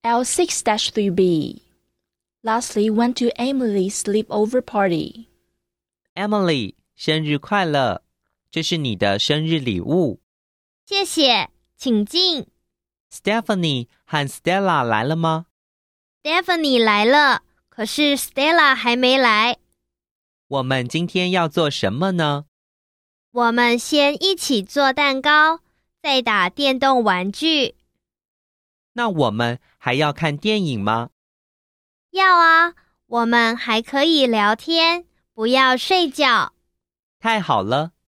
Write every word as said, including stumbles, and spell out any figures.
L six dash three B. Lastly, went to Emily's sleepover party. Emily, 生日快乐！这是你的生日礼物。 谢谢，请进。 Stephanie 和 Stella 来了吗？ Stephanie 来了，可是 Stella 还没来。 我们今天要做什么呢？ 我们先一起做蛋糕，再打电动玩具。 那我们还要看电影吗？ 要啊，我们还可以聊天，不要睡觉。 太好了。